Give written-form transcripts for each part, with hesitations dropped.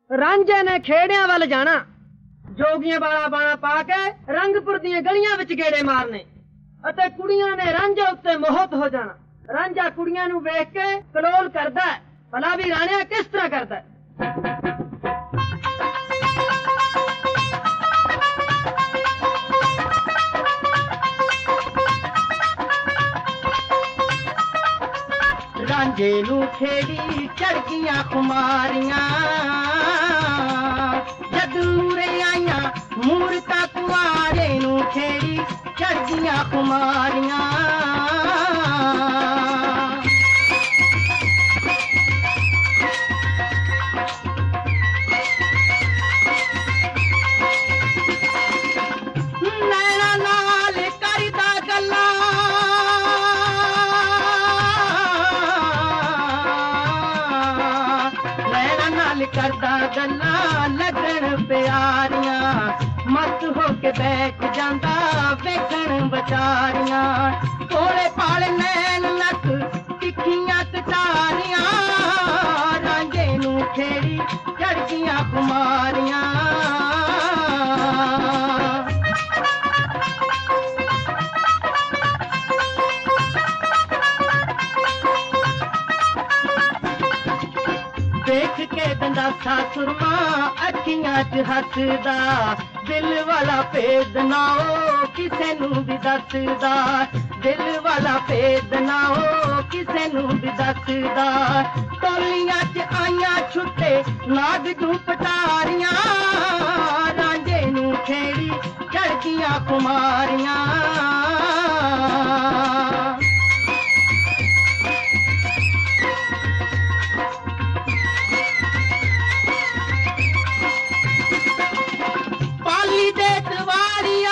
रांझे ने खेड़ियां वाल जाना, जोगियां वाला बाणा पा के रंगपुर दी गलियां विच गेड़े मारने अते कुड़ियां ने रांझे उत्ते मोहत हो जाना। रांझा कुड़ियां नू वेख के कलोल करदा है, भला भी राणिया किस तरह करदा है। रांझे नू खेड़ी चढ़ गईयां खुमारियां, जदूरे आईयां मूरता कुआरे नू खेड़ी चढ़ गईयां खुमारियां। नैना नाल करदा गल्लां, नैना नाल करदा गल्लां लगन प्यारियां, मत होके बैठ जांदा वेखण बचारियां। कोले पाल नैन नक तिखियां कटारियां, रांझे नू खेड़ी चढ़ गईयां खुमारियां। देख के दंदासा सुरमा अखियां च हसदा, दिल वाला भेद ना हो किसे नू भी दसदा, दिल वाला भेद ना हो किसे नू भी दसदा। टोलियां च आईयां छुट्टे नाग नू पटारियां, रांझे नू खेड़ी चढ़ गईयां खुमारियां। पाली दे दवाड़िया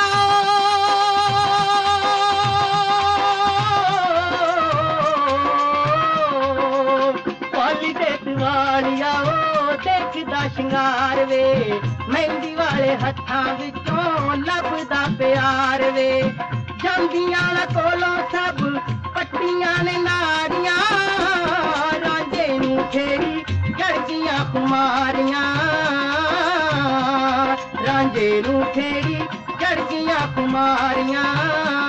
पाली दे दवाड़िया देखदा शिंगार वे, मेहंदी वाले हत्थां विचों लभदा प्यार वे। जांदियां कोलों सब पट्टियां ने नाड़ियां, रांझे नू खेड़ी चढ़ गईयां खुमारियां। रांझे नू खेड़ी चढ़ गईयां खुमारियां।